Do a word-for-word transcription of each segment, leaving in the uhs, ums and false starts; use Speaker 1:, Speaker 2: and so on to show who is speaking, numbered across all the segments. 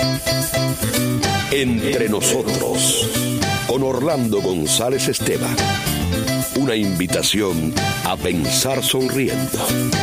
Speaker 1: Entre nosotros, con Orlando González Esteban. Una invitación a pensar sonriendo.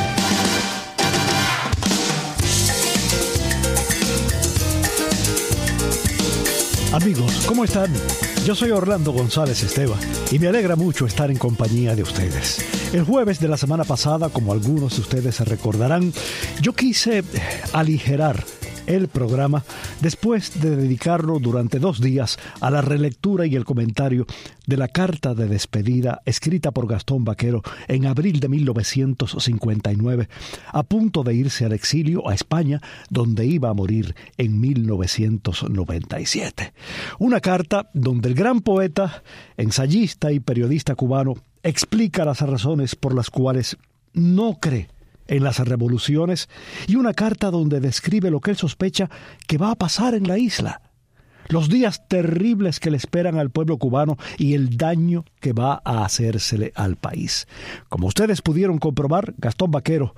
Speaker 2: Amigos, ¿cómo están? Yo soy Orlando González Esteban y me alegra mucho estar en compañía de ustedes. El jueves de la semana pasada, como algunos de ustedes se recordarán, yo quise aligerar el programa después de dedicarlo durante dos días a la relectura y el comentario de la carta de despedida escrita por Gastón Vaquero en abril de mil novecientos cincuenta y nueve, a punto de irse al exilio a España, donde iba a morir en mil novecientos noventa y siete. Una carta donde el gran poeta, ensayista y periodista cubano explica las razones por las cuales no cree en las revoluciones, y una carta donde describe lo que él sospecha que va a pasar en la isla, los días terribles que le esperan al pueblo cubano y el daño que va a hacérsele al país. Como ustedes pudieron comprobar, Gastón Vaquero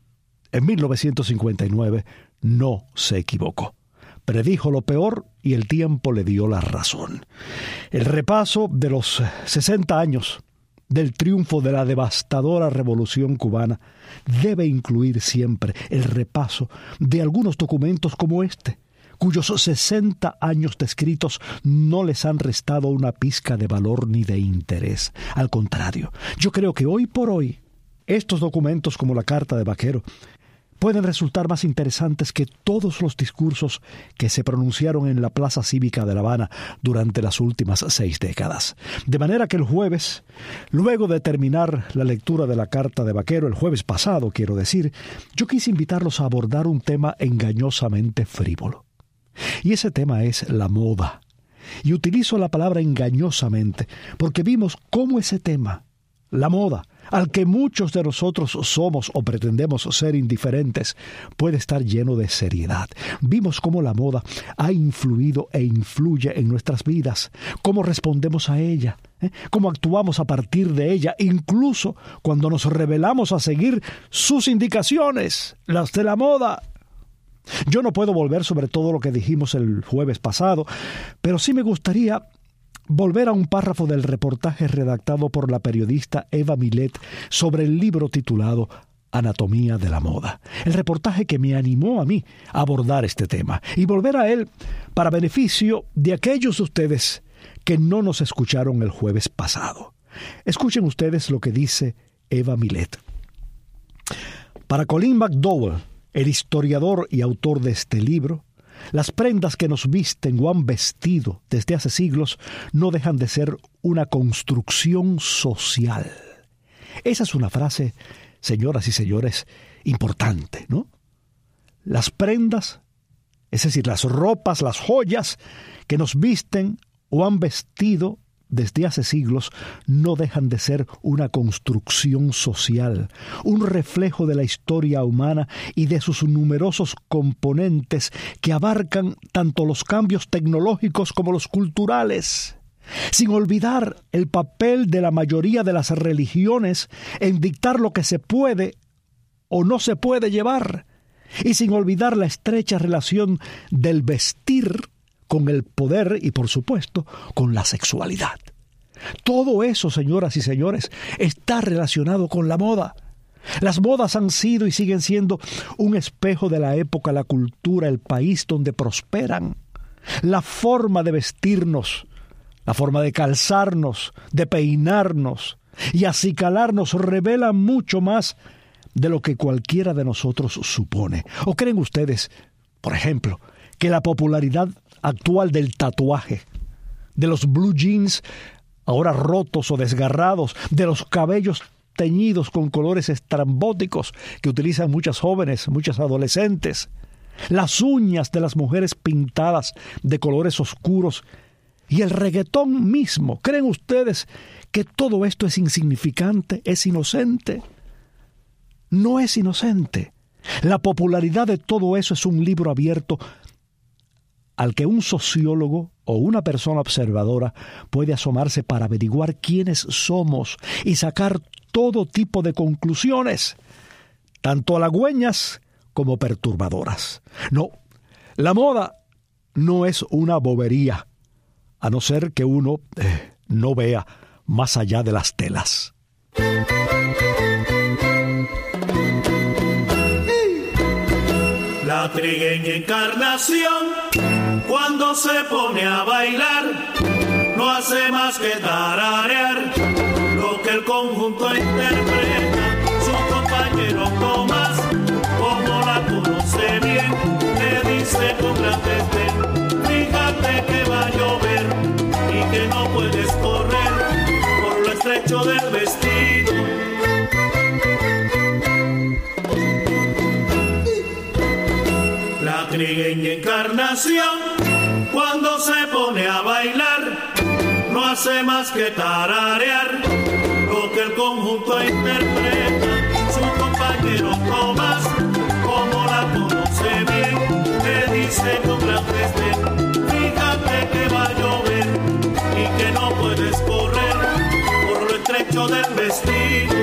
Speaker 2: en mil novecientos cincuenta y nueve no se equivocó. Predijo lo peor y el tiempo le dio la razón. El repaso de los sesenta años del triunfo de la devastadora revolución cubana debe incluir siempre el repaso de algunos documentos como este, cuyos sesenta años descritos no les han restado una pizca de valor ni de interés. Al contrario, yo creo que hoy por hoy estos documentos, como la carta de Vaquero, pueden resultar más interesantes que todos los discursos que se pronunciaron en la Plaza Cívica de La Habana durante las últimas seis décadas. De manera que el jueves, luego de terminar la lectura de la carta de Vaquero, el jueves pasado, quiero decir, yo quise invitarlos a abordar un tema engañosamente frívolo. Y ese tema es la moda. Y utilizo la palabra engañosamente porque vimos cómo ese tema, la moda, al que muchos de nosotros somos o pretendemos ser indiferentes, puede estar lleno de seriedad. Vimos cómo la moda ha influido e influye en nuestras vidas, cómo respondemos a ella, ¿eh? cómo actuamos a partir de ella, incluso cuando nos rebelamos a seguir sus indicaciones, las de la moda. Yo no puedo volver sobre todo lo que dijimos el jueves pasado, pero sí me gustaría volver a un párrafo del reportaje redactado por la periodista Eva Milet sobre el libro titulado Anatomía de la Moda. El reportaje que me animó a mí a abordar este tema y volver a él para beneficio de aquellos de ustedes que no nos escucharon el jueves pasado. Escuchen ustedes lo que dice Eva Milet. Para Colin McDowell, el historiador y autor de este libro, las prendas que nos visten o han vestido desde hace siglos no dejan de ser una construcción social. Esa es una frase, señoras y señores, importante, ¿no? Las prendas, es decir, las ropas, las joyas que nos visten o han vestido desde hace siglos no dejan de ser una construcción social, un reflejo de la historia humana y de sus numerosos componentes que abarcan tanto los cambios tecnológicos como los culturales, sin olvidar el papel de la mayoría de las religiones en dictar lo que se puede o no se puede llevar, y sin olvidar la estrecha relación del vestir con el poder y, por supuesto, con la sexualidad. Todo eso, señoras y señores, está relacionado con la moda. Las modas han sido y siguen siendo un espejo de la época, la cultura, el país donde prosperan. La forma de vestirnos, la forma de calzarnos, de peinarnos y acicalarnos revela mucho más de lo que cualquiera de nosotros supone. ¿O creen ustedes, por ejemplo, que la popularidad actual del tatuaje, de los blue jeans ahora rotos o desgarrados, de los cabellos teñidos con colores estrambóticos que utilizan muchas jóvenes, muchas adolescentes, las uñas de las mujeres pintadas de colores oscuros y el reggaetón mismo? ¿Creen ustedes que todo esto es insignificante, es inocente? No es inocente. La popularidad de todo eso es un libro abierto al que un sociólogo o una persona observadora puede asomarse para averiguar quiénes somos y sacar todo tipo de conclusiones, tanto halagüeñas como perturbadoras. No, la moda no es una bobería, a no ser que uno eh, no vea más allá de las telas.
Speaker 3: La trigueña Encarnación, cuando se pone a bailar, no hace más que tararear lo que el conjunto interpreta. Su compañero Tomás, como la conoce bien, le dice con gran desdén: fíjate que va a llover y que no puedes correr por lo estrecho del vestido. La trigueña Encarnación, cuando se pone a bailar, no hace más que tararear lo que el conjunto interpreta. Su compañero Tomás, como la conoce bien, le dice con gran desdén: fíjate que va a llover y que no puedes correr por lo estrecho del vestido.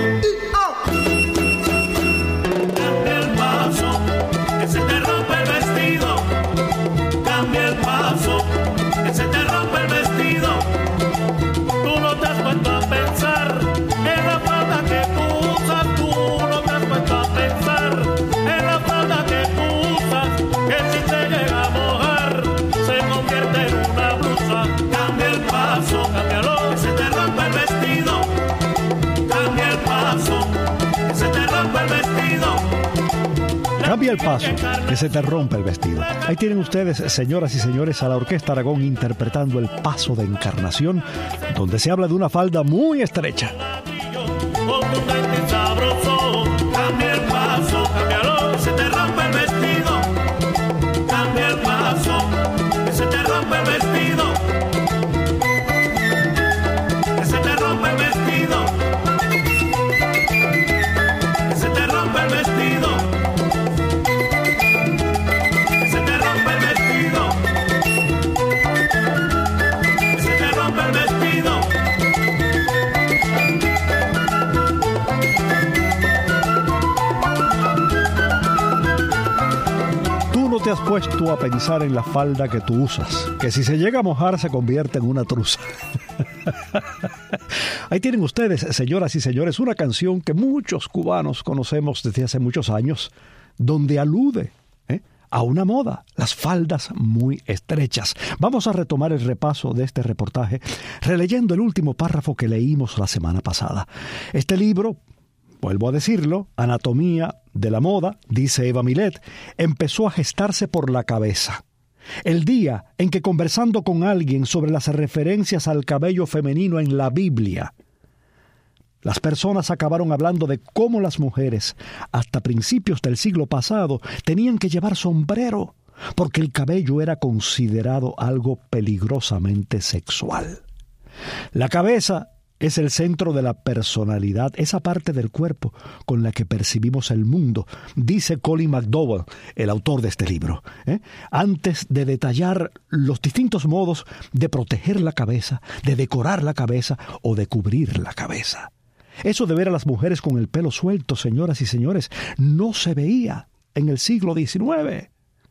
Speaker 3: Cambia el paso, que se te rompe el vestido. Cambia el paso, que se te rompe el vestido. Tú no te has puesto a pensar en la falda que tú usas. Tú no te has puesto a pensar en la falda que tú usas, que si te llega a mojar se convierte en una blusa. Cambia el paso, cámbialo, que se te rompe el vestido. Cambia el paso, que se te rompe el vestido.
Speaker 2: Cambia el paso, que se te rompe el vestido. Ahí tienen ustedes, señoras y señores, a la Orquesta Aragón interpretando el Paso de Encarnación, donde se habla de una falda muy estrecha.
Speaker 3: Cambia el paso, cámbialo, que se te rompe el vestido. Cambia el paso, que se te rompe el vestido. Que se te rompe el vestido. Que se te rompe el vestido. Que se te rompe el vestido. Que se te rompe el vestido.
Speaker 2: Tú no te has puesto a pensar en la falda que tú usas, que si se llega a mojar se convierte en una truza. Ahí tienen ustedes, señoras y señores, una canción que muchos cubanos conocemos desde hace muchos años, donde alude ¿eh? a una moda, las faldas muy estrechas. Vamos a retomar el repaso de este reportaje, releyendo el último párrafo que leímos la semana pasada. Este libro, vuelvo a decirlo, Anatomía de la Moda, dice Eva Milet, empezó a gestarse por la cabeza. El día en que, conversando con alguien sobre las referencias al cabello femenino en la Biblia, las personas acabaron hablando de cómo las mujeres, hasta principios del siglo pasado, tenían que llevar sombrero, porque el cabello era considerado algo peligrosamente sexual. La cabeza es el centro de la personalidad, esa parte del cuerpo con la que percibimos el mundo, dice Colin McDowell, el autor de este libro, ¿eh? antes de detallar los distintos modos de proteger la cabeza, de decorar la cabeza o de cubrir la cabeza. Eso de ver a las mujeres con el pelo suelto, señoras y señores, no se veía en el siglo diecinueve.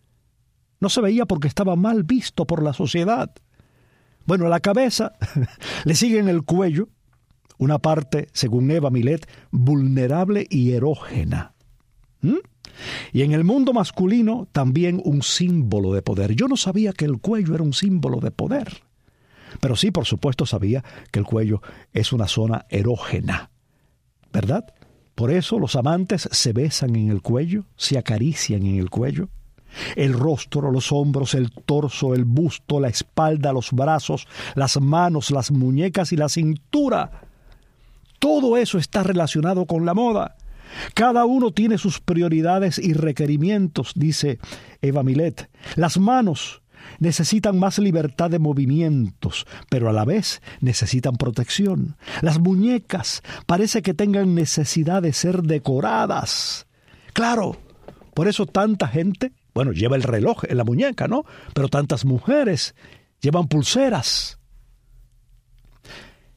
Speaker 2: No se veía porque estaba mal visto por la sociedad. Bueno, a la cabeza le sigue en el cuello, una parte, según Eva Milet, vulnerable y erógena. ¿Mm? Y en el mundo masculino también un símbolo de poder. Yo no sabía que el cuello era un símbolo de poder, pero sí, por supuesto, sabía que el cuello es una zona erógena, ¿verdad? Por eso los amantes se besan en el cuello, se acarician en el cuello. El rostro, los hombros, el torso, el busto, la espalda, los brazos, las manos, las muñecas y la cintura. Todo eso está relacionado con la moda. Cada uno tiene sus prioridades y requerimientos, dice Eva Milet. Las manos necesitan más libertad de movimientos, pero a la vez necesitan protección. Las muñecas parece que tengan necesidad de ser decoradas. Claro, por eso tanta gente, bueno, lleva el reloj en la muñeca, ¿no? Pero tantas mujeres llevan pulseras.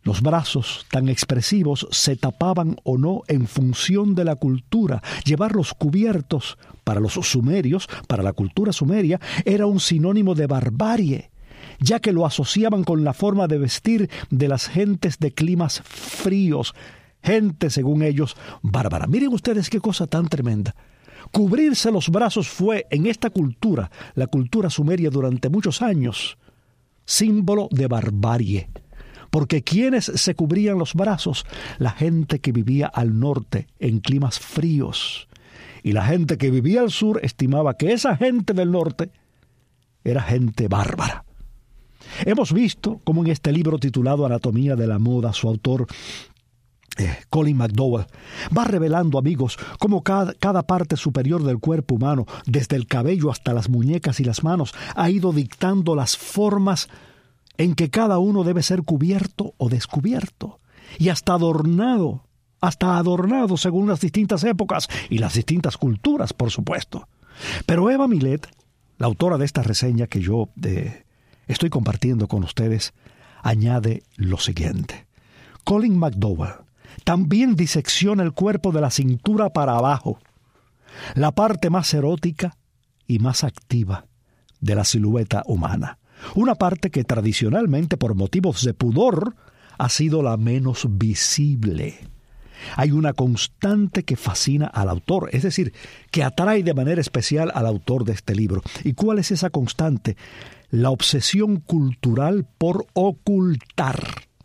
Speaker 2: Los brazos tan expresivos se tapaban o no en función de la cultura. Llevarlos cubiertos para los sumerios, para la cultura sumeria, era un sinónimo de barbarie, ya que lo asociaban con la forma de vestir de las gentes de climas fríos, gente, según ellos, bárbara. Miren ustedes qué cosa tan tremenda. Cubrirse los brazos fue, en esta cultura, la cultura sumeria durante muchos años, símbolo de barbarie. Porque ¿quiénes se cubrían los brazos? La gente que vivía al norte, en climas fríos. Y la gente que vivía al sur estimaba que esa gente del norte era gente bárbara. Hemos visto cómo en este libro titulado Anatomía de la Moda, su autor, eh, Colin McDowell, va revelando, amigos, cómo cada, cada parte superior del cuerpo humano, desde el cabello hasta las muñecas y las manos, ha ido dictando las formas en que cada uno debe ser cubierto o descubierto, y hasta adornado, hasta adornado según las distintas épocas y las distintas culturas, por supuesto. Pero Eva Milet, la autora de esta reseña que yo eh, estoy compartiendo con ustedes, añade lo siguiente. Colin McDowell también disecciona el cuerpo de la cintura para abajo, la parte más erótica y más activa de la silueta humana. Una parte que tradicionalmente, por motivos de pudor, ha sido la menos visible. Hay una constante que fascina al autor, es decir, que atrae de manera especial al autor de este libro. ¿Y cuál es esa constante? La obsesión cultural por ocultar.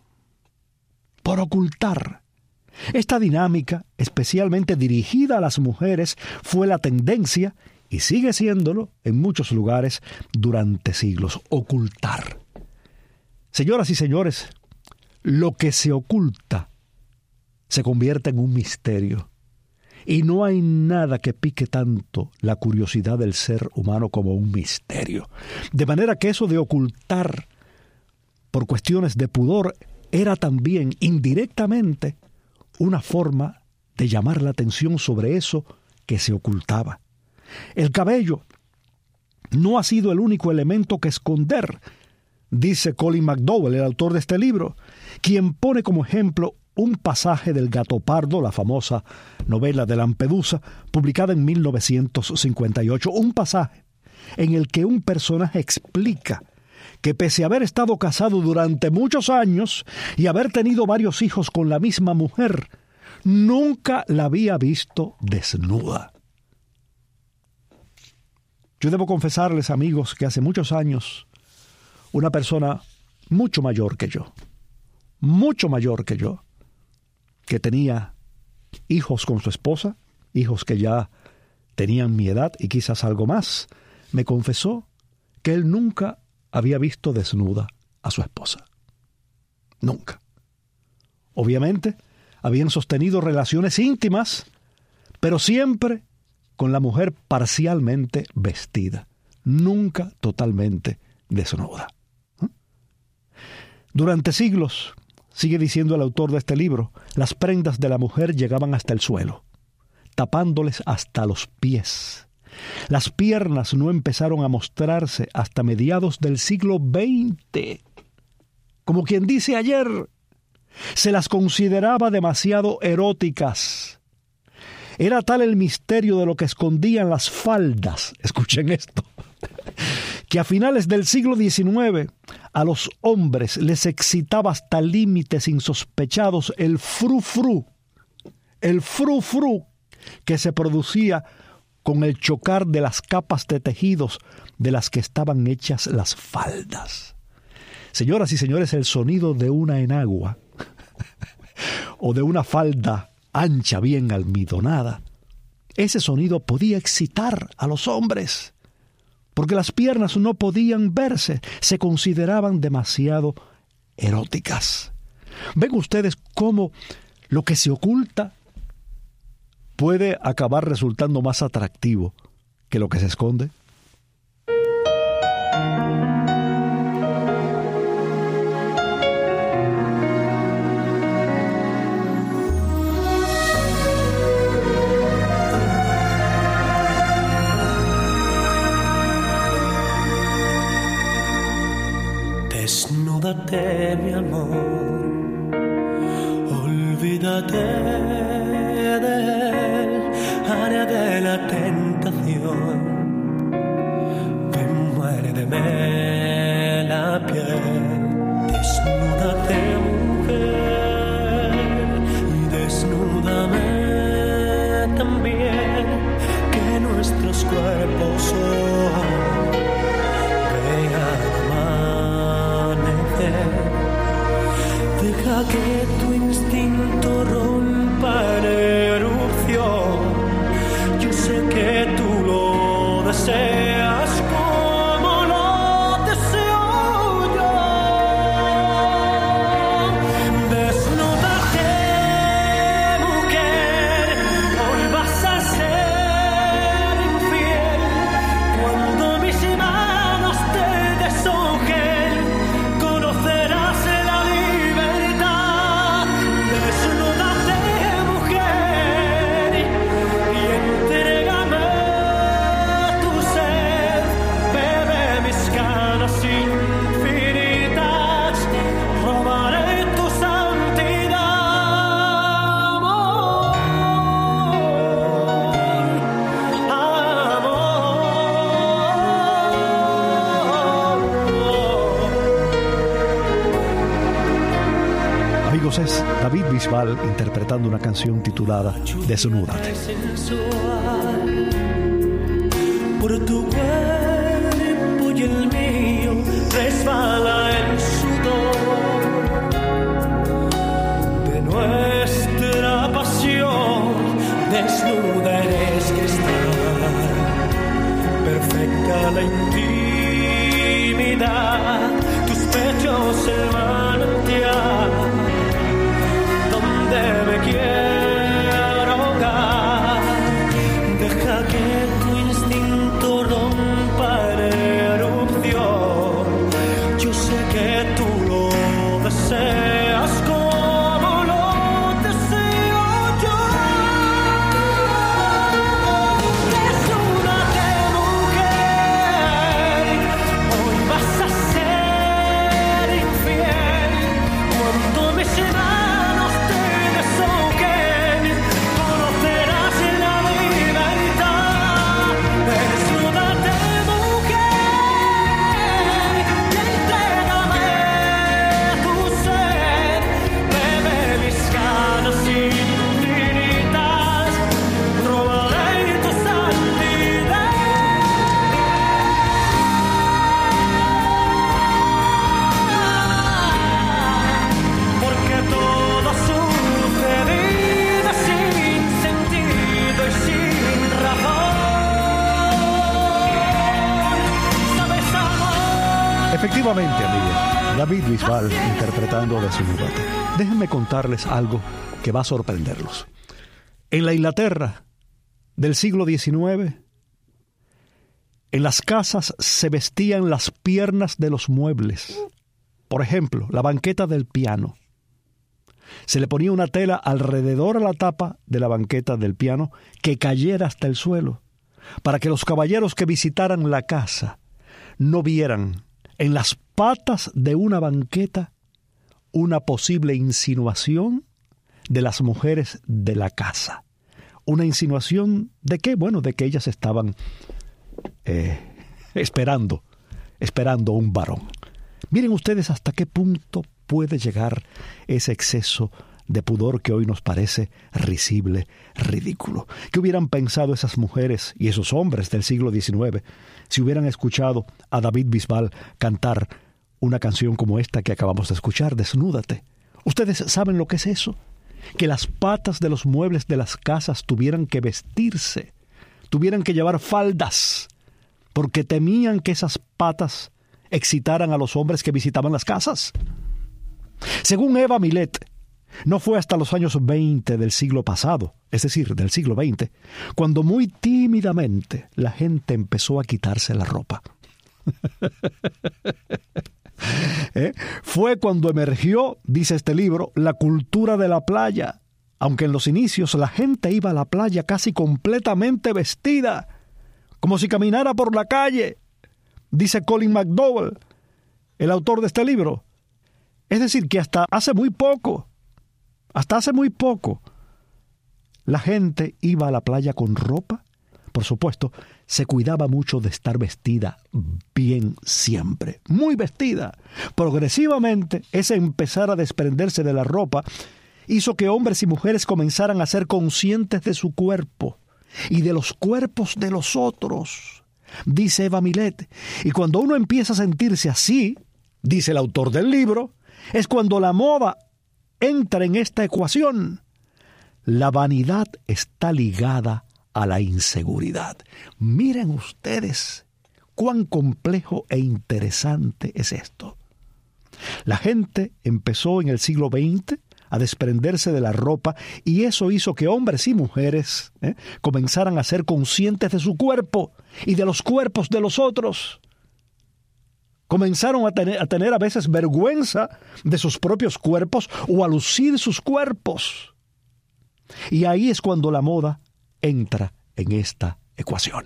Speaker 2: Por ocultar. Esta dinámica, especialmente dirigida a las mujeres, fue la tendencia, y sigue siéndolo en muchos lugares durante siglos. Ocultar. Señoras y señores, lo que se oculta se convierte en un misterio. Y no hay nada que pique tanto la curiosidad del ser humano como un misterio. De manera que eso de ocultar por cuestiones de pudor era también indirectamente una forma de llamar la atención sobre eso que se ocultaba. El cabello no ha sido el único elemento que esconder, dice Colin McDowell, el autor de este libro, quien pone como ejemplo un pasaje del Gato Pardo, la famosa novela de Lampedusa, publicada en mil novecientos cincuenta y ocho, un pasaje en el que un personaje explica que pese a haber estado casado durante muchos años y haber tenido varios hijos con la misma mujer, nunca la había visto desnuda. Yo debo confesarles, amigos, que hace muchos años una persona mucho mayor que yo, mucho mayor que yo, que tenía hijos con su esposa, hijos que ya tenían mi edad y quizás algo más, me confesó que él nunca había visto desnuda a su esposa. Nunca. Obviamente, habían sostenido relaciones íntimas, pero siempre con la mujer parcialmente vestida, nunca totalmente desnuda. ¿Eh? Durante siglos, sigue diciendo el autor de este libro, las prendas de la mujer llegaban hasta el suelo, tapándoles hasta los pies. Las piernas no empezaron a mostrarse hasta mediados del siglo veinte. Como quien dice ayer, se las consideraba demasiado eróticas. Era tal el misterio de lo que escondían las faldas, escuchen esto, que a finales del siglo diecinueve a los hombres les excitaba hasta límites insospechados el frufru, el frufru que se producía con el chocar de las capas de tejidos de las que estaban hechas las faldas. Señoras y señores, el sonido de una enagua o de una falda ancha bien almidonada, ese sonido podía excitar a los hombres, porque las piernas no podían verse, se consideraban demasiado eróticas. ¿Ven ustedes cómo lo que se oculta puede acabar resultando más atractivo que lo que se esconde?
Speaker 4: Desnúdate, mi amor, olvídate de él, área de la tentación. Ven, muérdeme la piel, desnúdate, mujer, y desnúdame también, que nuestros cuerpos son vean amanecer. Deja que tu instinto rompa en erupción. Yo sé que tú lo deseas como lo deseo yo. Desnúdate, mujer, hoy vas a ser infiel. Cuando mis manos te deshojen, conocerás la libertad. Desnúdate, mujer, y entrégame tu sed. Bebe mis ganas infinitas, robaré tu santidad. Amor, amor.
Speaker 2: Amigos, es David Bisbal interpretando una canción titulada Desnúdate.
Speaker 4: Sensual, por tu cuerpo y el mío resbala el sudor de nuestra pasión. Desnuda eres que está perfecta la intimidad, tus pechos el manantial donde me quiero ahogar. Deja que tu instinto rompa en erupción. Yo sé que tú lo deseas como lo deseo yo. Desnúdate, mujer, hoy vas a ser infiel. Cuando mis manos te deshojen, conocerás la libertad. Desnúdate, mujer, y entrégame tu sed. Bebe mis ganas infinitas, robaré tu santidad. Porque todo sucedido sin sentido y sin razón. ¿Sabes, amor?
Speaker 2: Efectivamente, amigos, David Bisbal interpretando Desnúdate. Déjenme contarles algo que va a sorprenderlos. En la Inglaterra del siglo diecinueve, en las casas se vestían las piernas de los muebles. Por ejemplo, la banqueta del piano. Se le ponía una tela alrededor a la tapa de la banqueta del piano que cayera hasta el suelo, para que los caballeros que visitaran la casa no vieran en las patas de una banqueta una posible insinuación de las mujeres de la casa. ¿Una insinuación de qué? Bueno, de que ellas estaban eh, esperando, esperando un varón. Miren ustedes hasta qué punto puede llegar ese exceso de pudor que hoy nos parece risible, ridículo. ¿Qué hubieran pensado esas mujeres y esos hombres del siglo diecinueve si hubieran escuchado a David Bisbal cantar una canción como esta que acabamos de escuchar, Desnúdate? ¿Ustedes saben lo que es eso? Que las patas de los muebles de las casas tuvieran que vestirse, tuvieran que llevar faldas, porque temían que esas patas excitaran a los hombres que visitaban las casas. Según Eva Millet, no fue hasta los años veinte del siglo pasado, es decir, del siglo veinte, cuando muy tímidamente la gente empezó a quitarse la ropa. ¿Eh? Fue cuando emergió, dice este libro, la cultura de la playa, aunque en los inicios la gente iba a la playa casi completamente vestida, como si caminara por la calle, dice Colin McDowell, el autor de este libro. Es decir, que hasta hace muy poco, Hasta hace muy poco, la gente iba a la playa con ropa. Por supuesto, se cuidaba mucho de estar vestida bien siempre, muy vestida. Progresivamente, ese empezar a desprenderse de la ropa hizo que hombres y mujeres comenzaran a ser conscientes de su cuerpo y de los cuerpos de los otros, dice Eva Milet. Y cuando uno empieza a sentirse así, dice el autor del libro, es cuando la moda entra en esta ecuación. La vanidad está ligada a la inseguridad. Miren ustedes cuán complejo e interesante es esto. La gente empezó en el siglo veinte a desprenderse de la ropa y eso hizo que hombres y mujeres ¿eh? comenzaran a ser conscientes de su cuerpo y de los cuerpos de los otros. Comenzaron a tener, a tener a veces vergüenza de sus propios cuerpos o a lucir sus cuerpos. Y ahí es cuando la moda entra en esta ecuación.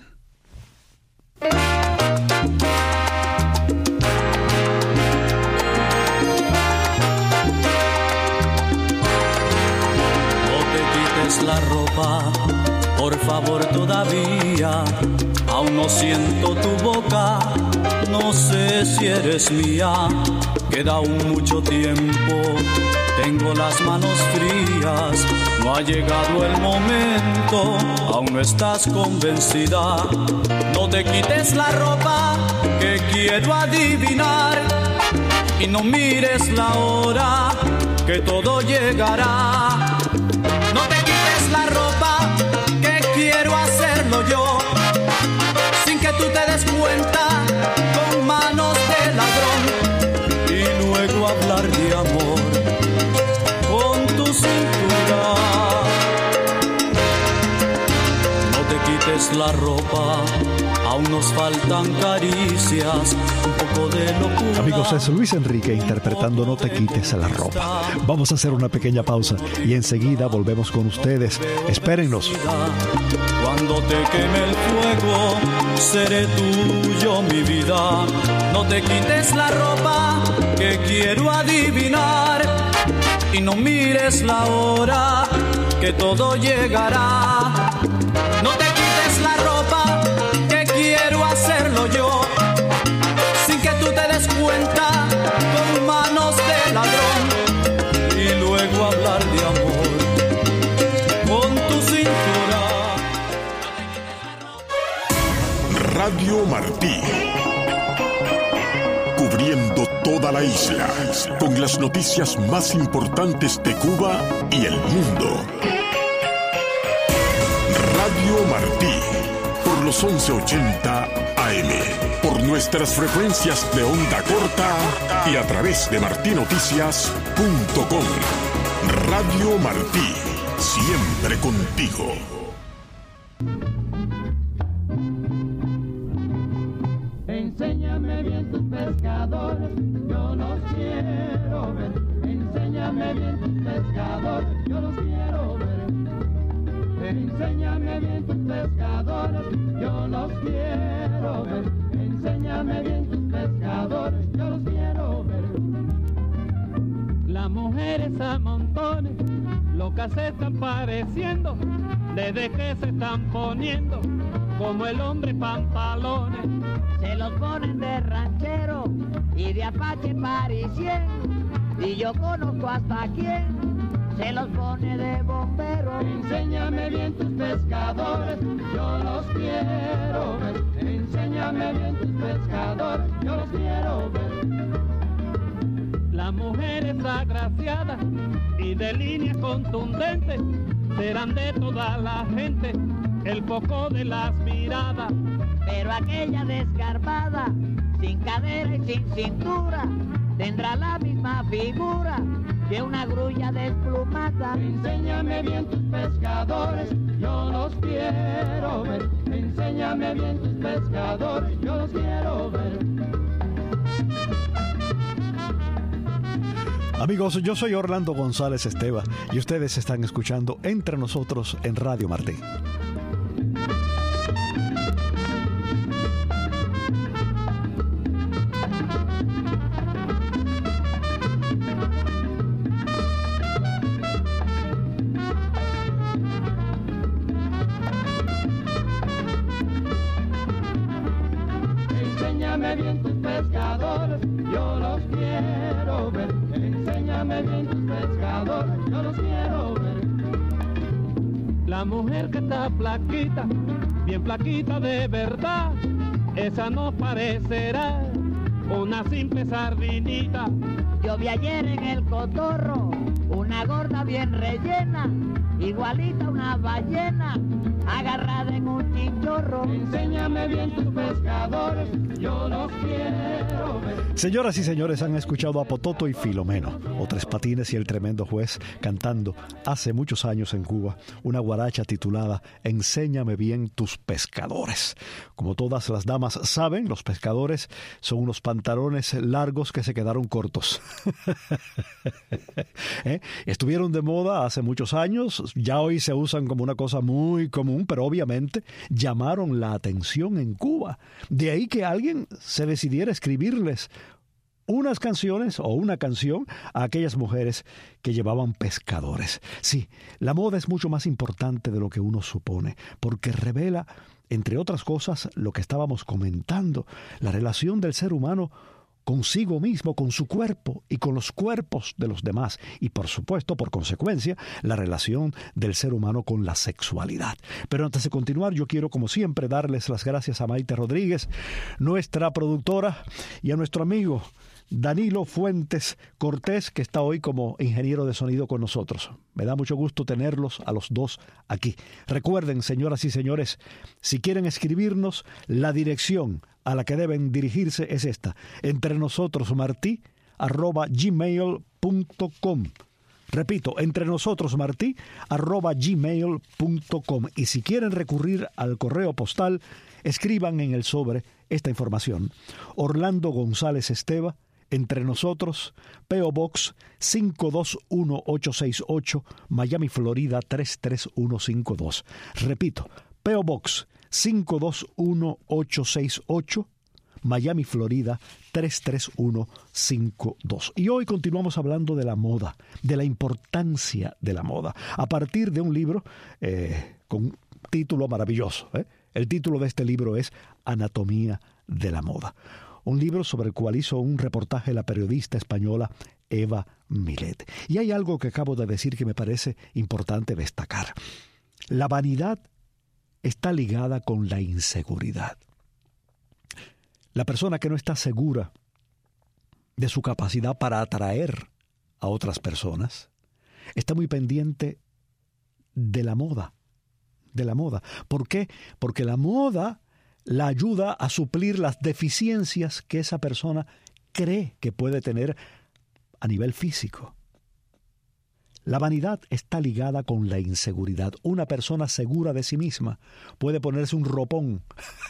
Speaker 5: La ropa, por favor todavía, aún no siento tu boca, no sé si eres mía, queda aún mucho tiempo, tengo las manos frías, no ha llegado el momento, aún no estás convencida, no te quites la ropa, que quiero adivinar, y no mires la hora, que todo llegará. La ropa, que quiero hacerlo yo, sin que tú te des cuenta, con manos de ladrón, y luego hablar de amor con tu cintura. No te quites la ropa, aún nos faltan caricias, un poco de locura.
Speaker 2: Amigos, es Luis Enrique interpretando No te quites la ropa. Vamos a hacer una pequeña pausa y enseguida volvemos con ustedes. Espérennos.
Speaker 5: Cuando te queme el fuego, seré tuyo, mi vida. No te quites la ropa, que quiero adivinar. Y no mires la hora, que todo llegará. No te quites la ropa, que quiero hacerlo yo, sin que tú te des cuenta, con manos de ladrón, y luego hablar de amor con tu cintura.
Speaker 6: Radio Martí, cubriendo toda la isla, con las noticias más importantes de Cuba y el mundo. Radio Martí, por los once ochenta A M, por nuestras frecuencias de onda corta y a través de martí noticias punto com. Radio Martí, siempre contigo.
Speaker 4: Enséñame bien tus pescadores, yo los quiero ver. Enséñame bien tus pescadores, yo los quiero ver. Enséñame bien tus pescadores, yo los quiero ver. Enséñame bien tus pescadores, yo los quiero ver.
Speaker 7: Las mujeres a montones, locas se están pareciendo, desde que se están poniendo como el hombre pantalones.
Speaker 8: Se los ponen de ranchero y de apache parisien, y yo conozco hasta quién se los pone de bombero.
Speaker 4: Enséñame bien tus pescadores, yo los quiero ver. Enséñame bien tus pescadores, yo los quiero ver.
Speaker 7: Las mujeres agraciadas y de línea contundente serán de toda la gente el foco de las miradas.
Speaker 8: Pero aquella desgarbada, sin cadera y sin cintura, tendrá la misma figura que una grulla desplumada.
Speaker 4: Enséñame bien tus pescadores, yo los quiero ver. Enséñame bien tus pescadores, yo los quiero ver.
Speaker 2: Amigos, yo soy Orlando González Esteva y ustedes están escuchando Entre Nosotros en Radio Martí.
Speaker 4: pescadores, yo los quiero ver.
Speaker 7: La mujer que está flaquita, bien flaquita de verdad, esa no parecerá una simple sardinita.
Speaker 8: Yo vi ayer en el cotorro una gorda bien rellena, igualita a una ballena, agarrada en un chinchorro.
Speaker 4: Enséñame bien tus pescadores, yo los quiero ver.
Speaker 2: Señoras y señores, han escuchado a Pototo y Filomeno, o Tres Patines y el Tremendo Juez, cantando hace muchos años en Cuba una guaracha titulada Enséñame bien tus pescadores. Como todas las damas saben, los pescadores son unos pantalones largos que se quedaron cortos. ¿Eh? Estuvieron de moda hace muchos años, ya hoy se usan como una cosa muy común, pero obviamente llamaron la atención en Cuba. De ahí que alguien se decidiera escribirles unas canciones o una canción a aquellas mujeres que llevaban pescadores. Sí, la moda es mucho más importante de lo que uno supone, porque revela, entre otras cosas, lo que estábamos comentando, la relación del ser humano consigo mismo, con su cuerpo y con los cuerpos de los demás, y por supuesto, por consecuencia, la relación del ser humano con la sexualidad. Pero antes de continuar, yo quiero, como siempre, darles las gracias a Maite Rodríguez, nuestra productora, y a nuestro amigo Danilo Fuentes Cortés, que está hoy como ingeniero de sonido con nosotros. Me da mucho gusto tenerlos a los dos aquí. Recuerden, señoras y señores, si quieren escribirnos, la dirección a la que deben dirigirse es esta: entre nosotros martí arroba gmail punto com. Repito, entre nosotros martí arroba gmail punto com. Y si quieren recurrir al correo postal, escriban en el sobre esta información: Orlando González Esteva, Entre Nosotros, P O Box cinco dos uno ocho seis ocho, Miami, Florida tres tres uno cinco dos. Repito, P O Box cinco dos uno ocho seis ocho, Miami, Florida tres tres uno cinco dos. Y hoy continuamos hablando de la moda, de la importancia de la moda, a partir de un libro eh, con un título maravilloso. ¿eh? El título de este libro es Anatomía de la Moda. Un libro sobre el cual hizo un reportaje la periodista española Eva Milet. Y hay algo que acabo de decir que me parece importante destacar. La vanidad está ligada con la inseguridad. La persona que no está segura de su capacidad para atraer a otras personas está muy pendiente de la moda, de la moda. ¿Por qué? Porque la moda la ayuda a suplir las deficiencias que esa persona cree que puede tener a nivel físico. La vanidad está ligada con la inseguridad. Una persona segura de sí misma puede ponerse un ropón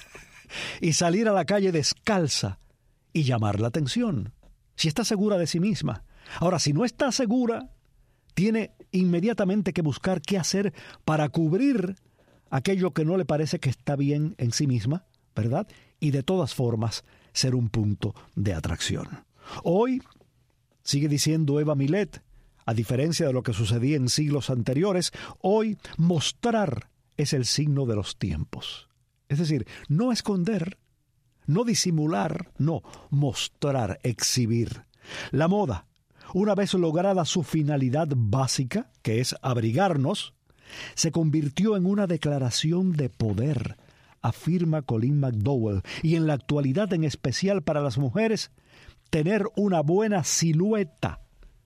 Speaker 2: y salir a la calle descalza y llamar la atención, si está segura de sí misma. Ahora, si no está segura, tiene inmediatamente que buscar qué hacer para cubrir aquello que no le parece que está bien en sí misma, ¿verdad? Y de todas formas, ser un punto de atracción. Hoy, sigue diciendo Eva Milet, a diferencia de lo que sucedía en siglos anteriores, hoy mostrar es el signo de los tiempos. Es decir, no esconder, no disimular, no, mostrar, exhibir. La moda, una vez lograda su finalidad básica, que es abrigarnos, se convirtió en una declaración de poder, afirma Colin McDowell, y en la actualidad, en especial para las mujeres, tener una buena silueta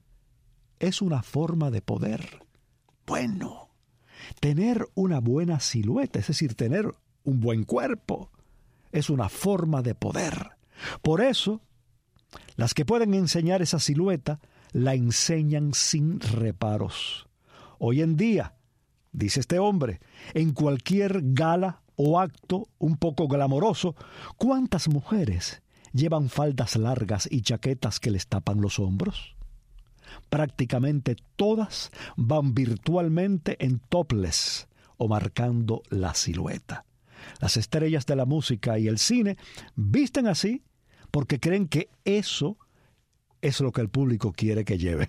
Speaker 2: es una forma de poder. Bueno, tener una buena silueta, es decir, tener un buen cuerpo, es una forma de poder. Por eso, las que pueden enseñar esa silueta, la enseñan sin reparos. Hoy en día, dice este hombre, en cualquier gala o acto un poco glamoroso, ¿cuántas mujeres llevan faldas largas y chaquetas que les tapan los hombros? Prácticamente todas van virtualmente en topless o marcando la silueta. Las estrellas de la música y el cine visten así porque creen que eso es lo que el público quiere que lleven.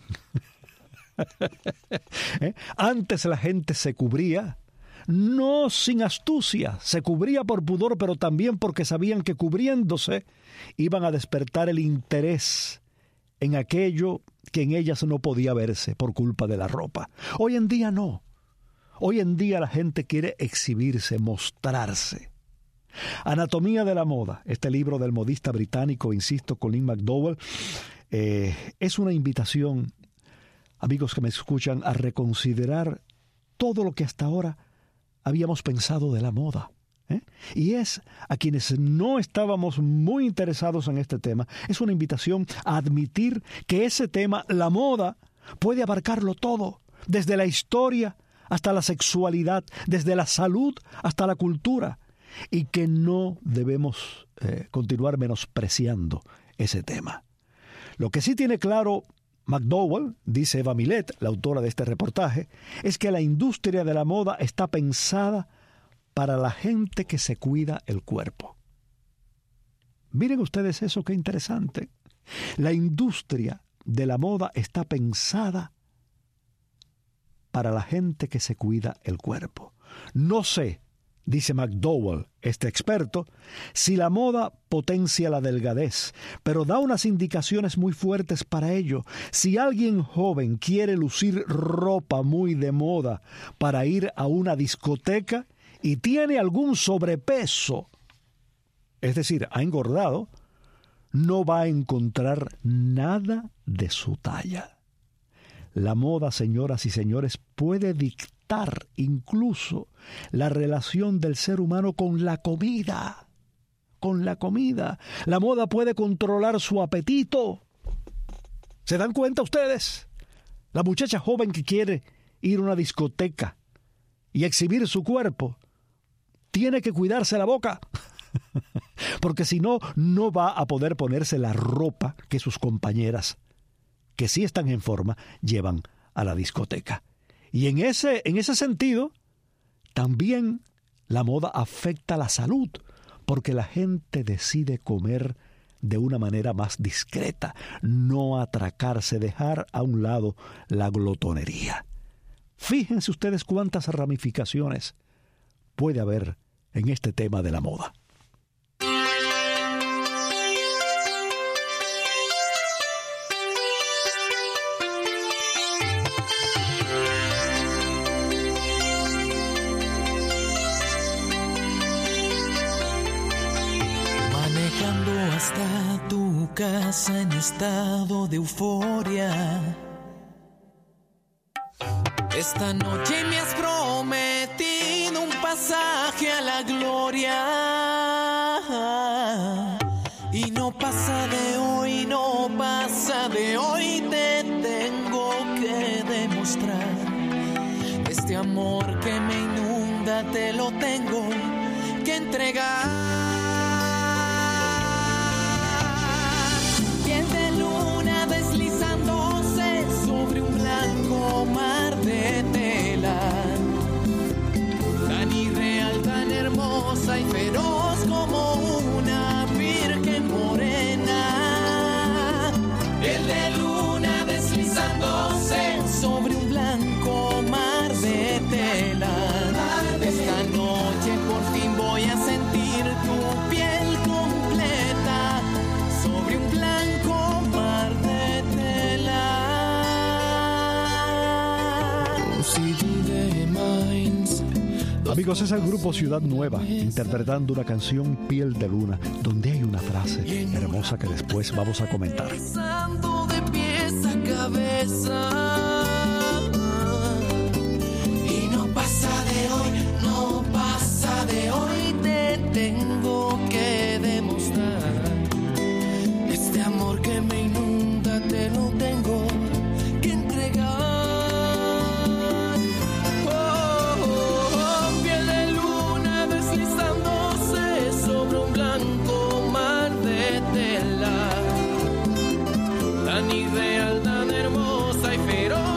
Speaker 2: ¿Eh? Antes la gente se cubría, no sin astucia, se cubría por pudor, pero también porque sabían que cubriéndose iban a despertar el interés en aquello que en ellas no podía verse por culpa de la ropa. Hoy en día no. Hoy en día la gente quiere exhibirse, mostrarse. Anatomía de la moda, este libro del modista británico, insisto, Colin McDowell, eh, es una invitación, amigos que me escuchan, a reconsiderar todo lo que hasta ahora habíamos pensado de la moda. ¿eh? Y es a quienes no estábamos muy interesados en este tema, es una invitación a admitir que ese tema, la moda, puede abarcarlo todo, desde la historia hasta la sexualidad, desde la salud hasta la cultura, y que no debemos eh, continuar menospreciando ese tema. Lo que sí tiene claro McDowell, dice Eva Milet, la autora de este reportaje, es que la industria de la moda está pensada para la gente que se cuida el cuerpo. Miren ustedes eso, qué interesante. La industria de la moda está pensada para la gente que se cuida el cuerpo. No sé, dice McDowell, este experto, si la moda potencia la delgadez, pero da unas indicaciones muy fuertes para ello. Si alguien joven quiere lucir ropa muy de moda para ir a una discoteca y tiene algún sobrepeso, es decir, ha engordado, no va a encontrar nada de su talla. La moda, señoras y señores, puede dictar incluso la relación del ser humano con la comida. Con la comida. La moda puede controlar su apetito. ¿Se dan cuenta ustedes? La muchacha joven que quiere ir a una discoteca y exhibir su cuerpo tiene que cuidarse la boca. Porque si no, no va a poder ponerse la ropa que sus compañeras, que sí están en forma, llevan a la discoteca. Y en ese, en ese sentido, también la moda afecta la salud, porque la gente decide comer de una manera más discreta, no atracarse, dejar a un lado la glotonería. Fíjense ustedes cuántas ramificaciones puede haber en este tema de la moda.
Speaker 9: Hasta tu casa en estado de euforia. Esta noche me has prometido un pasaje a la gloria. Y no pasa de hoy, no pasa de hoy, te tengo que demostrar. Este amor que me inunda te lo tengo que entregar. Mar de tela, tan irreal, tan hermosa y feroz como una virgen morena. Piel de luna deslizándose sobre un blanco mar de tela. Esta noche por fin voy a sentir tu piel completa sobre un blanco mar de tela.
Speaker 2: Amigos, es el grupo Ciudad Nueva interpretando una canción Piel de Luna, donde hay una frase hermosa que después vamos a comentar.
Speaker 9: De pies a cabeza. Y no pasa de hoy, no pasa de hoy, te tengo que demostrar. Este amor que me inunda te lo tengo que entregar. Tan irreal, tan hermosa y feroz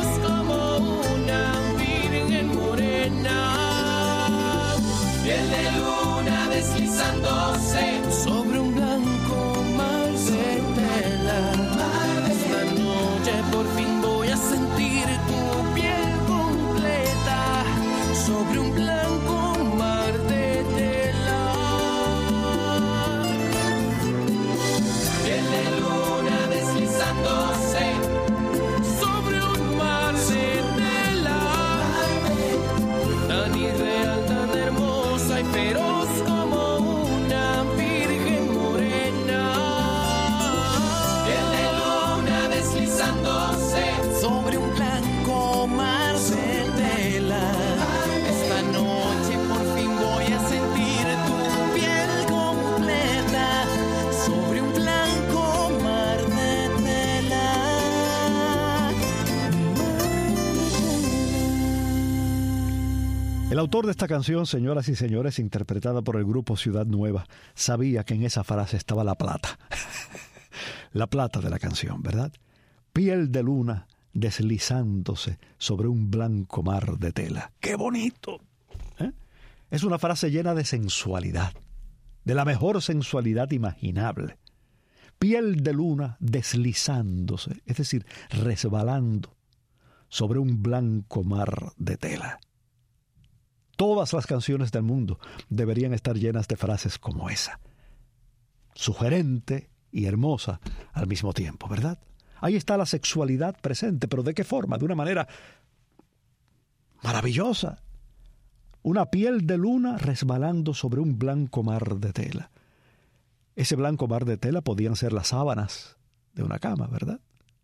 Speaker 2: El autor de esta canción, señoras y señores, interpretada por el grupo Ciudad Nueva, sabía que en esa frase estaba la plata. La plata de la canción, ¿verdad? Piel de luna deslizándose sobre un blanco mar de tela. ¡Qué bonito! ¿Eh? Es una frase llena de sensualidad, de la mejor sensualidad imaginable. Piel de luna deslizándose, es decir, resbalando sobre un blanco mar de tela. Todas las canciones del mundo deberían estar llenas de frases como esa. Sugerente y hermosa al mismo tiempo, ¿verdad? Ahí está la sexualidad presente, pero ¿de qué forma? De una manera maravillosa. Una piel de luna resbalando sobre un blanco mar de tela. Ese blanco mar de tela podían ser las sábanas de una cama, ¿verdad?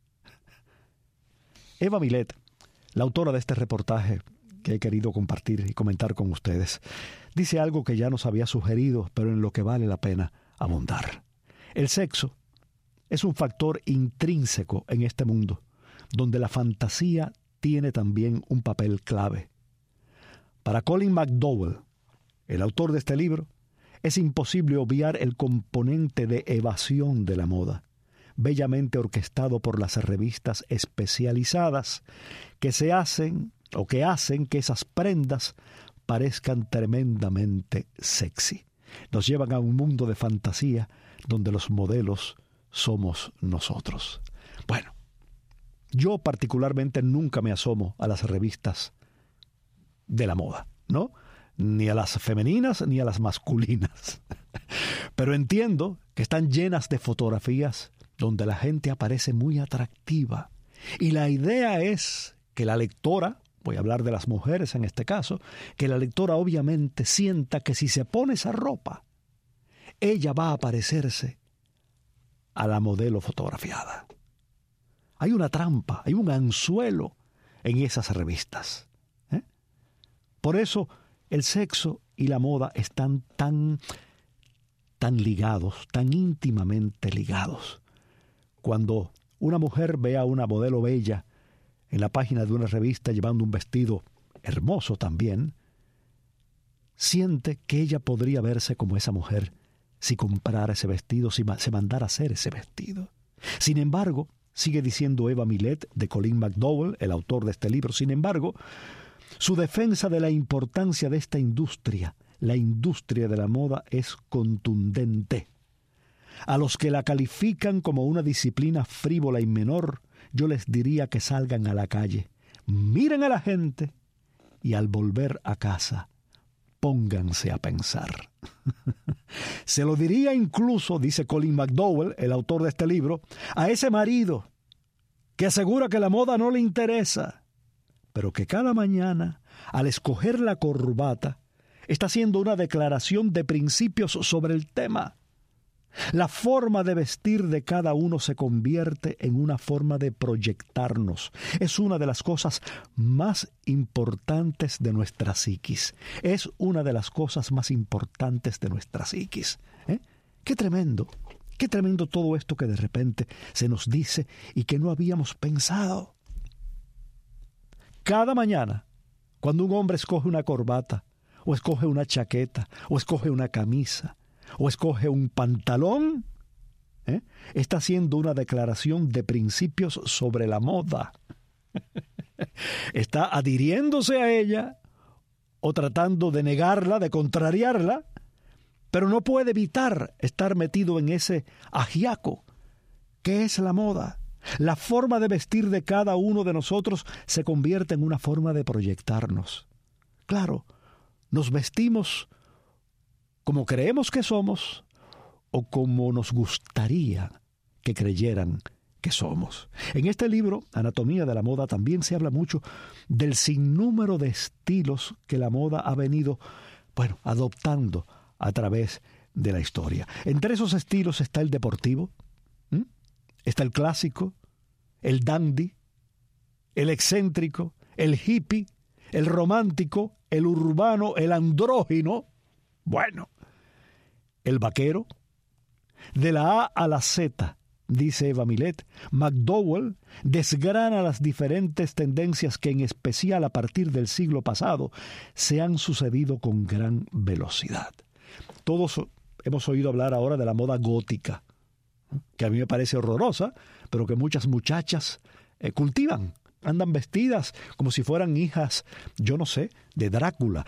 Speaker 2: Eva Milet, la autora de este reportaje que he querido compartir y comentar con ustedes, dice algo que ya nos había sugerido, pero en lo que vale la pena abundar. El sexo es un factor intrínseco en este mundo, donde la fantasía tiene también un papel clave. Para Colin McDowell, el autor de este libro, es imposible obviar el componente de evasión de la moda, bellamente orquestado por las revistas especializadas que se hacen o que hacen que esas prendas parezcan tremendamente sexy. Nos llevan a un mundo de fantasía donde los modelos somos nosotros. Bueno, yo particularmente nunca me asomo a las revistas de la moda, ¿no? Ni a las femeninas ni a las masculinas. Pero entiendo que están llenas de fotografías donde la gente aparece muy atractiva. Y la idea es que la lectora, voy a hablar de las mujeres en este caso, que la lectora obviamente sienta que si se pone esa ropa, ella va a parecerse a la modelo fotografiada. Hay una trampa, hay un anzuelo en esas revistas. ¿eh? Por eso el sexo y la moda están tan, tan ligados, tan íntimamente ligados. Cuando una mujer ve a una modelo bella en la página de una revista llevando un vestido hermoso también, siente que ella podría verse como esa mujer si comprara ese vestido, si se mandara a hacer ese vestido. Sin embargo, sigue diciendo Eva Milet de Colin McDowell, el autor de este libro, sin embargo, su defensa de la importancia de esta industria, la industria de la moda, es contundente. A los que la califican como una disciplina frívola y menor, yo les diría que salgan a la calle, miren a la gente y al volver a casa, pónganse a pensar. Se lo diría incluso, dice Colin McDowell, el autor de este libro, a ese marido que asegura que la moda no le interesa, pero que cada mañana, al escoger la corbata, está haciendo una declaración de principios sobre el tema. La forma de vestir de cada uno se convierte en una forma de proyectarnos. Es una de las cosas más importantes de nuestra psiquis. Es una de las cosas más importantes de nuestra psiquis. ¿Eh? ¡Qué tremendo! ¡Qué tremendo todo esto que de repente se nos dice y que no habíamos pensado! Cada mañana, cuando un hombre escoge una corbata, o escoge una chaqueta, o escoge una camisa, o escoge un pantalón, ¿eh? está haciendo una declaración de principios sobre la moda. Está adhiriéndose a ella o tratando de negarla, de contrariarla, pero no puede evitar estar metido en ese ajiaco que es la moda. La forma de vestir de cada uno de nosotros se convierte en una forma de proyectarnos. Claro, nos vestimos como creemos que somos o como nos gustaría que creyeran que somos. En este libro, Anatomía de la Moda, también se habla mucho del sinnúmero de estilos que la moda ha venido, bueno, adoptando a través de la historia. Entre esos estilos está el deportivo, ¿m? está el clásico, el dandy, el excéntrico, el hippie, el romántico, el urbano, el andrógino. Bueno, el vaquero, de la A a la Z dice Eva Milet, McDowell desgrana las diferentes tendencias que, en especial a partir del siglo pasado, se han sucedido con gran velocidad. Todos hemos oído hablar ahora de la moda gótica, que a mí me parece horrorosa, pero que muchas muchachas eh, cultivan. Andan vestidas como si fueran hijas, yo no sé, de Drácula,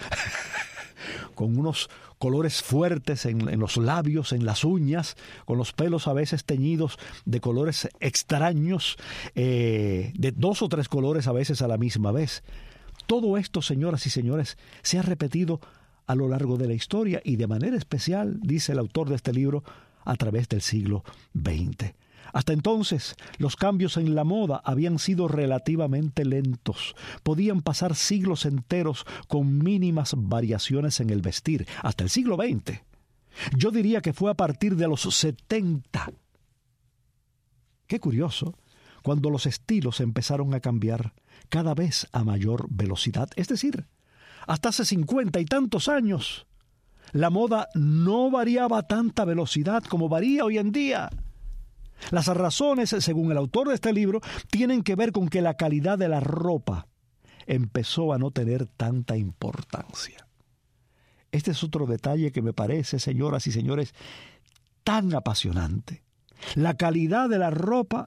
Speaker 2: con unos colores fuertes en, en los labios, en las uñas, con los pelos a veces teñidos de colores extraños, eh, de dos o tres colores a veces a la misma vez. Todo esto, señoras y señores, se ha repetido a lo largo de la historia y de manera especial, dice el autor de este libro, a través del siglo veinte. Hasta entonces, los cambios en la moda habían sido relativamente lentos. Podían pasar siglos enteros con mínimas variaciones en el vestir, hasta el siglo veinte. Yo diría que fue a partir de los setenta. Qué curioso, cuando los estilos empezaron a cambiar cada vez a mayor velocidad. Es decir, hasta hace cincuenta y tantos años, la moda no variaba a tanta velocidad como varía hoy en día. Las razones, según el autor de este libro, tienen que ver con que la calidad de la ropa empezó a no tener tanta importancia. Este es otro detalle que me parece, señoras y señores, tan apasionante. La calidad de la ropa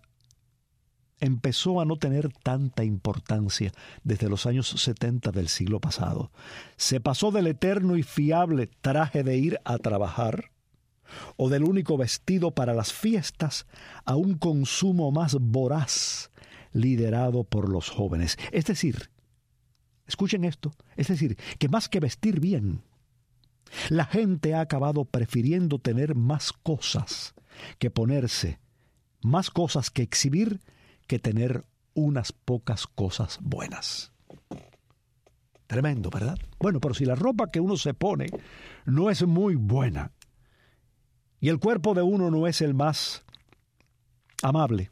Speaker 2: empezó a no tener tanta importancia desde los años setenta del siglo pasado. Se pasó del eterno y fiable traje de ir a trabajar o del único vestido para las fiestas a un consumo más voraz liderado por los jóvenes. Es decir, escuchen esto, es decir, que más que vestir bien, la gente ha acabado prefiriendo tener más cosas que ponerse, más cosas que exhibir que tener unas pocas cosas buenas. Tremendo, ¿verdad? Bueno, pero si la ropa que uno se pone no es muy buena y el cuerpo de uno no es el más amable,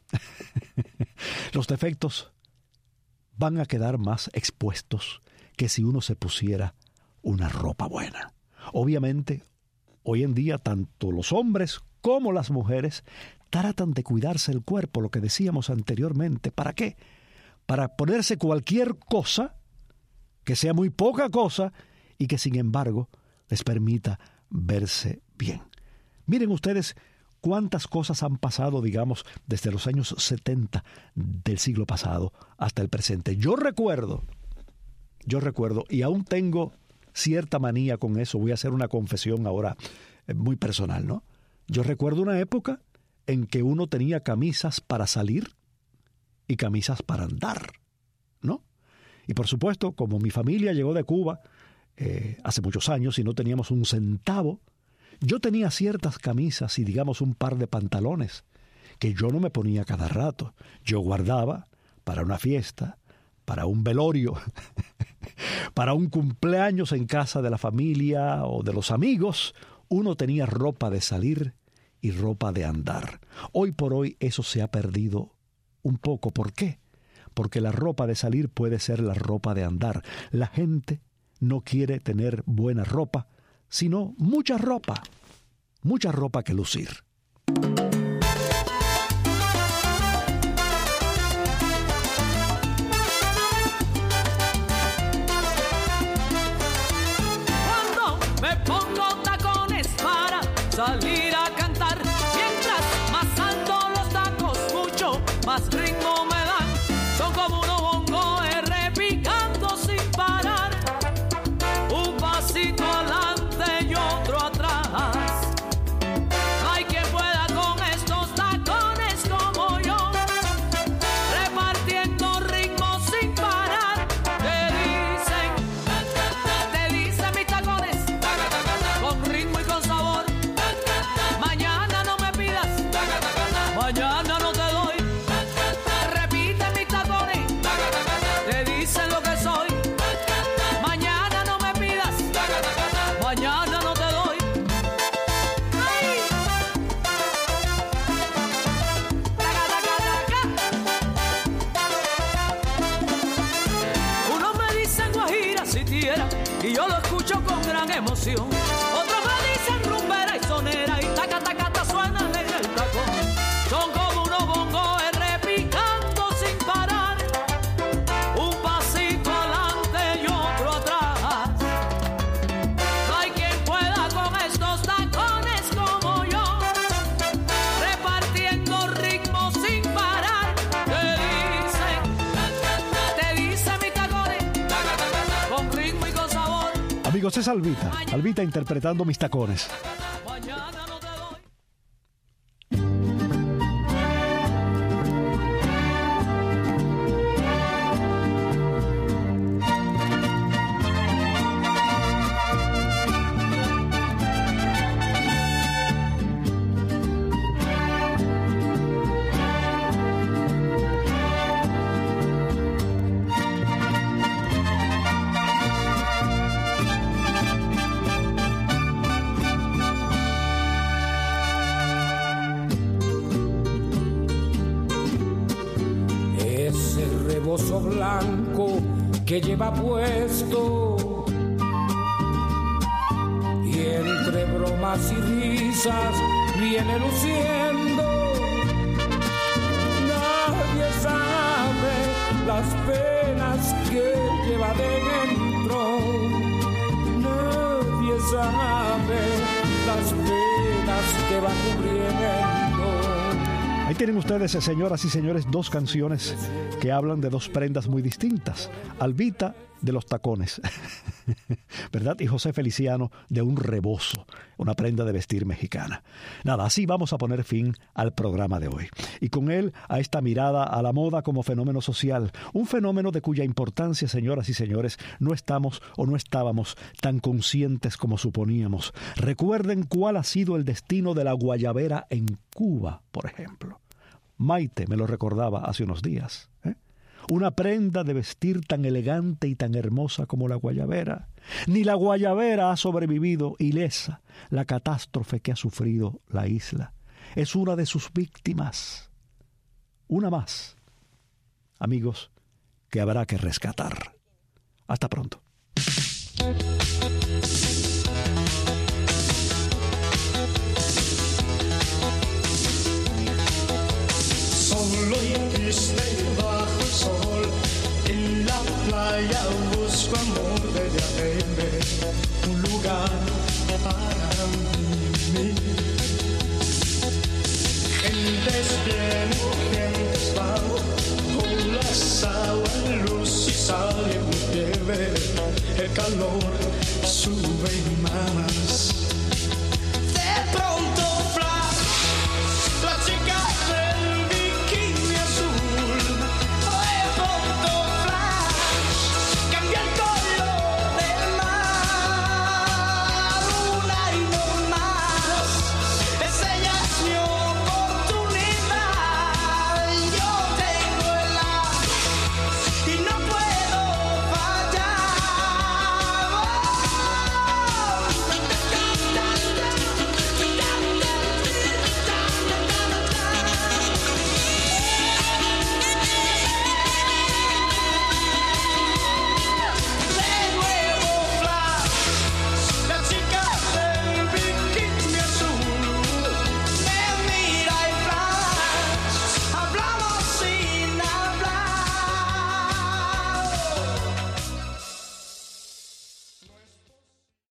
Speaker 2: los defectos van a quedar más expuestos que si uno se pusiera una ropa buena. Obviamente, hoy en día, tanto los hombres como las mujeres tratan de cuidarse el cuerpo, lo que decíamos anteriormente. ¿Para qué? Para ponerse cualquier cosa, que sea muy poca cosa, y que sin embargo les permita verse bien. Miren ustedes cuántas cosas han pasado, digamos, desde los años setenta del siglo pasado hasta el presente. Yo recuerdo, yo recuerdo, y aún tengo cierta manía con eso, voy a hacer una confesión ahora eh, muy personal, ¿no? Yo recuerdo una época en que uno tenía camisas para salir y camisas para andar, ¿no? Y por supuesto, como mi familia llegó de Cuba eh, hace muchos años y no teníamos un centavo, yo tenía ciertas camisas y digamos un par de pantalones que yo no me ponía cada rato. Yo guardaba para una fiesta, para un velorio, para un cumpleaños en casa de la familia o de los amigos. Uno tenía ropa de salir y ropa de andar. Hoy por hoy eso se ha perdido un poco. ¿Por qué? Porque la ropa de salir puede ser la ropa de andar. La gente no quiere tener buena ropa, sino mucha ropa, mucha ropa que lucir.
Speaker 9: Cuando me pongo tacones para salir a cantar, mientras más alto los tacos, mucho más ritmo me dan. Son como unos bongos repicando sin parar, un pasito adelante y otro atrás. No hay quien pueda con estos tacones como yo, repartiendo ritmo sin parar. Te dicen, te dicen mis tacones, con ritmo y con sabor. Mañana no me pidas, mañana no te doy. Repite mis tacones, te dicen lo que soy. Mañana no me pidas, mañana no te doy. ¡Ay! Taca, taca, taca. Unos me dicen guajira, sitiera, y yo lo escucho con gran emoción. Otros me dicen rumbera y sonera, y taca, taca, ta suena en el tacón. Son como
Speaker 2: Amigos, es Alvita. Alvita interpretando Mis Tacones.
Speaker 10: Blanco que lleva puesto, y entre bromas y risas viene luciendo. Nadie sabe las penas que lleva dentro, nadie sabe las penas que va cubriendo.
Speaker 2: Ahí tienen ustedes, señoras y señores, dos canciones que hablan de dos prendas muy distintas. Alvita de los tacones, ¿verdad? Y José Feliciano de un rebozo, una prenda de vestir mexicana. Nada, así vamos a poner fin al programa de hoy. Y con él a esta mirada a la moda como fenómeno social, un fenómeno de cuya importancia, señoras y señores, no estamos o no estábamos tan conscientes como suponíamos. Recuerden cuál ha sido el destino de la guayabera en Cuba, por ejemplo. Maite me lo recordaba hace unos días, ¿eh? Una prenda de vestir tan elegante y tan hermosa como la guayabera. Ni la guayabera ha sobrevivido ilesa la catástrofe que ha sufrido la isla. Es una de sus víctimas. Una más, amigos, que habrá que rescatar. Hasta pronto.
Speaker 11: Solo y triste bajo el sol, en la playa busco amor desde arriba, un lugar para mí. Gentes vienen, gentes van, olas, agua, luz y sal y nieve, el calor sube más.